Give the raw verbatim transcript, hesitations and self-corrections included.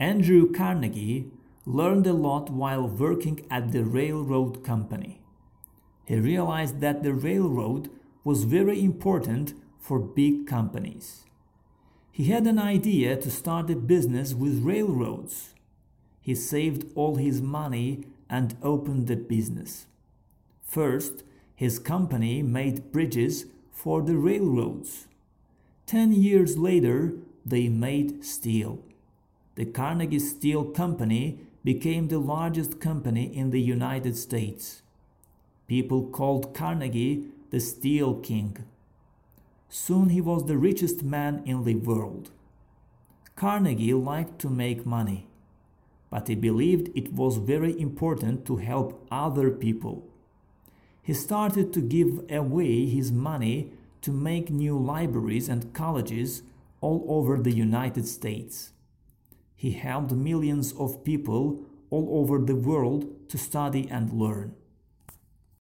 Andrew Carnegie learned a lot while working at the railroad company. He realized that the railroad was very important for big companies. He had an idea to start a business with railroads. He saved all his money and opened the business. First, his company made bridges for the railroads. Ten years later, they made steel. The Carnegie Steel Company became the largest company in the United States. People called Carnegie the Steel King. Soon he was the richest man in the world. Carnegie liked to make money, but he believed it was very important to help other people. He started to give away his money to make new libraries and colleges all over the United States. He helped millions of people all over the world to study and learn.